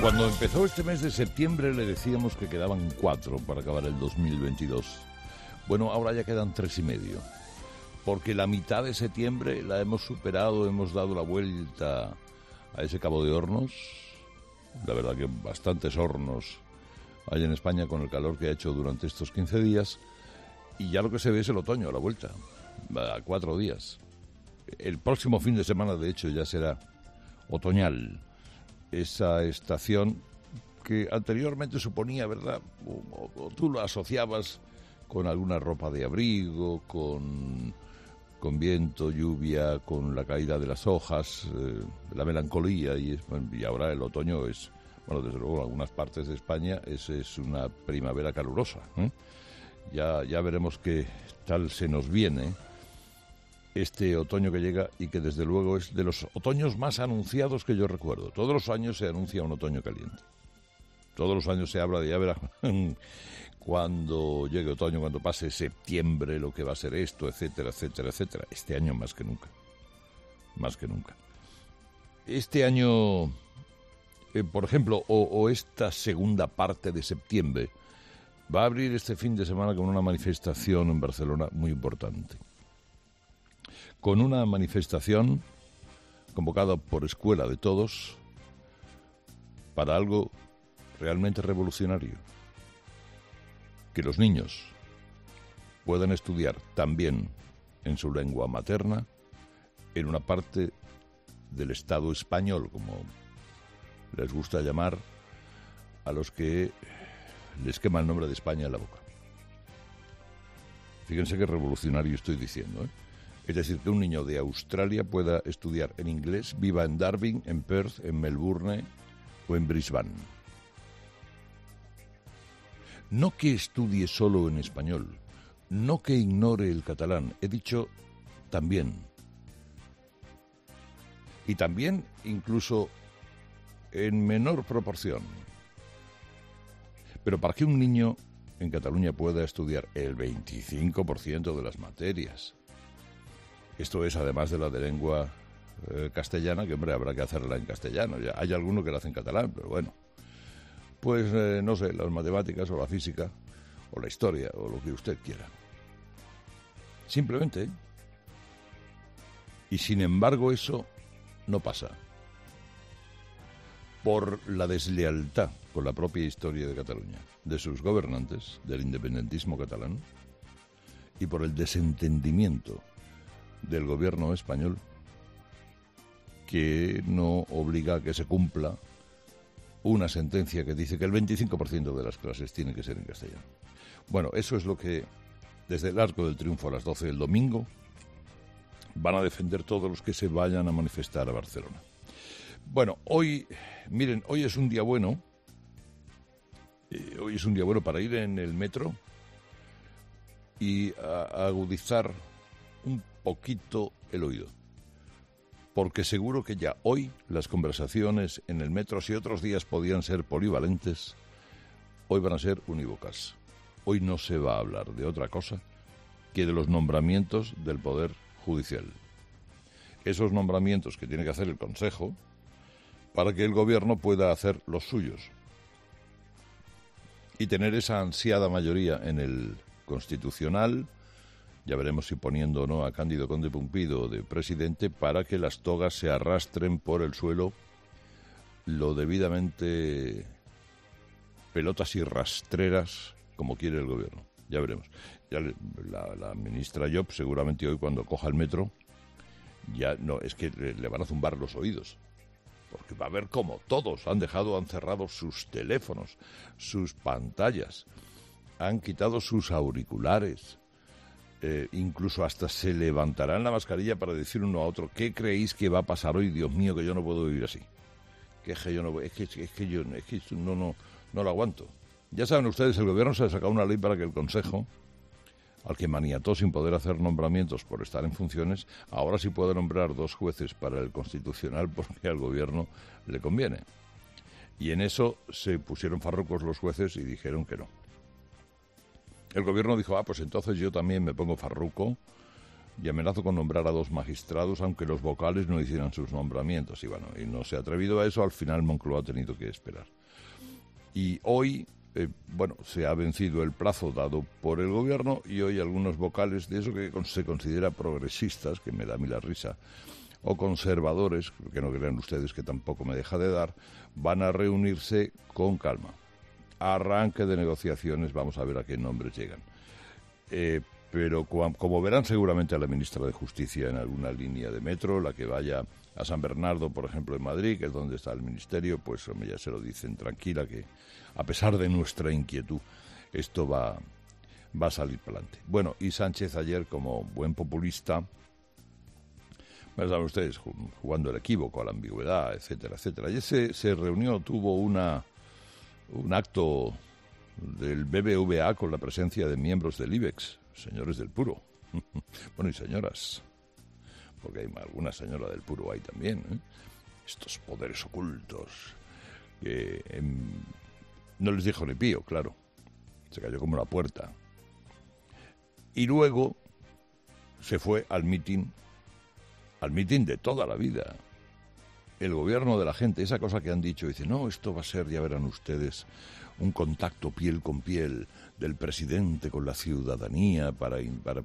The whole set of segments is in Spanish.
Cuando empezó este mes de septiembre le decíamos que quedaban 4 para acabar el 2022. Bueno, ahora ya quedan 3 y medio, porque la mitad de septiembre la hemos superado, hemos dado la vuelta a ese Cabo de Hornos. La verdad que bastantes hornos hay en España con el calor que ha hecho durante estos 15 días, y ya lo que se ve es el otoño a la vuelta, a 4 días. El próximo fin de semana, de hecho, ya será otoñal. Esa estación que anteriormente suponía, ¿verdad? O tú lo asociabas con alguna ropa de abrigo, con viento, lluvia, con la caída de las hojas, la melancolía, y ahora el otoño es, bueno, desde luego en algunas partes de España es una primavera calurosa, ¿eh? Ya veremos qué tal se nos viene este otoño que llega, y que desde luego es de los otoños más anunciados que yo recuerdo. Todos los años se anuncia un otoño caliente. Todos los años se habla de, ya verás, cuando llegue otoño, cuando pase septiembre, lo que va a ser esto, etcétera, etcétera, etcétera. Este año más que nunca. Más que nunca. Este año, por ejemplo, o esta segunda parte de septiembre, va a abrir este fin de semana con una manifestación en Barcelona muy importante. Con una manifestación convocada por Escuela de Todos para algo realmente revolucionario. Que los niños puedan estudiar también en su lengua materna en una parte del Estado español, como les gusta llamar a los que les quema el nombre de España en la boca. Fíjense qué revolucionario estoy diciendo, ¿eh? Es decir, que un niño de Australia pueda estudiar en inglés, viva en Darwin, en Perth, en Melbourne o en Brisbane. No que estudie solo en español, no que ignore el catalán, he dicho también. Y también incluso en menor proporción. Pero para que un niño en Cataluña pueda estudiar el 25% de las materias, esto es además de la de lengua castellana, que hombre, habrá que hacerla en castellano. Ya hay alguno que la hace en catalán, pero bueno. Pues no sé, las matemáticas o la física o la historia o lo que usted quiera. Simplemente. Y sin embargo eso no pasa. Por la deslealtad con la propia historia de Cataluña, de sus gobernantes, del independentismo catalán, y por el desentendimiento del gobierno español, que no obliga a que se cumpla una sentencia que dice que el 25% de las clases tiene que ser en castellano. Bueno, eso es lo que desde el Arco del Triunfo a las 12 del domingo van a defender todos los que se vayan a manifestar a Barcelona. Bueno, hoy, miren, hoy es un día bueno. Hoy es un día bueno para ir en el metro y a agudizar un poquito el oído, porque seguro que ya hoy las conversaciones en el metro, si otros días podían ser polivalentes, hoy van a ser unívocas. Hoy no se va a hablar de otra cosa que de los nombramientos del Poder Judicial. Esos nombramientos que tiene que hacer el Consejo para que el Gobierno pueda hacer los suyos y tener esa ansiada mayoría en el Constitucional. Ya veremos si poniendo o no a Cándido Conde Pumpido de presidente, para que las togas se arrastren por el suelo lo debidamente pelotas y rastreras como quiere el gobierno. Ya veremos. Ya la ministra Llop seguramente hoy, cuando coja el metro, ya no, es que le van a zumbar los oídos, porque va a ver cómo todos han cerrado sus teléfonos, sus pantallas, han quitado sus auriculares. Incluso hasta se levantarán la mascarilla para decir uno a otro: ¿qué creéis que va a pasar hoy? Dios mío, que yo no puedo vivir así. Que yo no lo aguanto. Ya saben ustedes, el gobierno se ha sacado una ley para que el Consejo, al que maniató sin poder hacer nombramientos por estar en funciones, ahora sí puede nombrar 2 jueces para el Constitucional, porque al gobierno le conviene. Y en eso se pusieron farrucos los jueces y dijeron que no. El gobierno dijo: pues entonces yo también me pongo farruco y amenazo con nombrar a 2 magistrados, aunque los vocales no hicieran sus nombramientos. Y bueno, y no se ha atrevido a eso, al final Moncloa ha tenido que esperar. Y hoy, se ha vencido el plazo dado por el gobierno y hoy algunos vocales de eso que se considera progresistas, que me da a mí la risa, o conservadores, que no crean ustedes que tampoco me deja de dar, van a reunirse con calma. Arranque de negociaciones, vamos a ver a qué nombres llegan. Pero como verán seguramente a la ministra de Justicia en alguna línea de metro, la que vaya a San Bernardo, por ejemplo, en Madrid, que es donde está el ministerio, pues ya se lo dicen tranquila, que a pesar de nuestra inquietud, esto va a salir para adelante. Bueno, y Sánchez ayer, como buen populista, ya saben ustedes, jugando el equívoco, a la ambigüedad, etcétera, etcétera. Ayer se reunió, tuvo un acto del BBVA con la presencia de miembros del IBEX, señores del Puro. Bueno, y señoras, porque hay alguna señora del Puro ahí también, ¿eh? Estos poderes ocultos, que no les dijo ni pío, claro, se cayó como una puerta. Y luego se fue al mitin de toda la vida, el gobierno de la gente, esa cosa que han dicho, dice, no, esto va a ser, ya verán ustedes, un contacto piel con piel del presidente con la ciudadanía para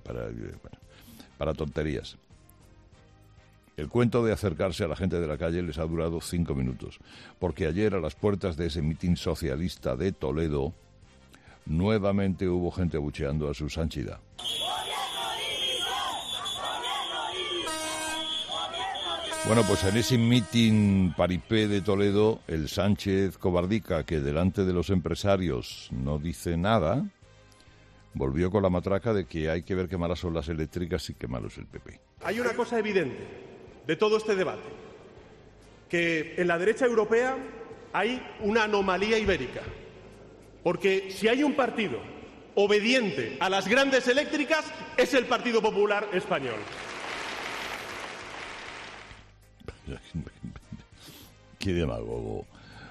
tonterías. El cuento de acercarse a la gente de la calle les ha durado 5 minutos, porque ayer a las puertas de ese mitin socialista de Toledo, nuevamente hubo gente abucheando a su santidad. Bueno, pues en ese mitin paripé de Toledo, el Sánchez cobardica, que delante de los empresarios no dice nada, volvió con la matraca de que hay que ver qué malas son las eléctricas y qué malo es el PP. Hay una cosa evidente de todo este debate, que en la derecha europea hay una anomalía ibérica, porque si hay un partido obediente a las grandes eléctricas es el Partido Popular Español. Qué demagogo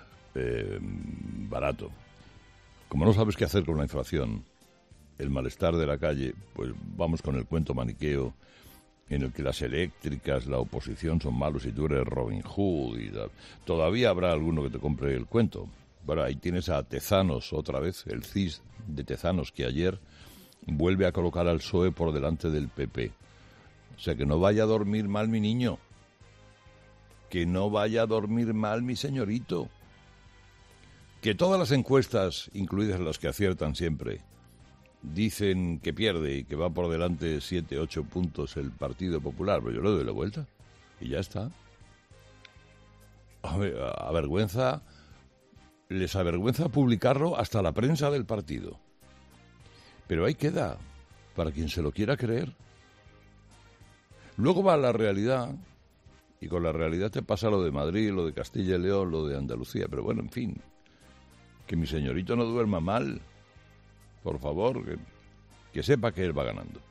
barato. Como no sabes qué hacer con la inflación, el malestar de la calle, pues vamos con el cuento maniqueo en el que las eléctricas, la oposición son malos y tú eres Robin Hood y tal. Todavía habrá alguno que te compre el cuento. Bueno, ahí tienes a Tezanos otra vez, el CIS de Tezanos, que ayer vuelve a colocar al PSOE por delante del PP. O sea, que no vaya a dormir mal mi niño. Que no vaya a dormir mal mi señorito. Que todas las encuestas, incluidas las que aciertan siempre, dicen que pierde y que va por delante 7, 8 puntos el Partido Popular, pero yo le doy la vuelta y ya está. Les avergüenza publicarlo hasta la prensa del partido. Pero ahí queda, para quien se lo quiera creer. Luego va la realidad. Y con la realidad te pasa lo de Madrid, lo de Castilla y León, lo de Andalucía. Pero bueno, en fin, que mi señorito no duerma mal. Por favor, que sepa que él va ganando.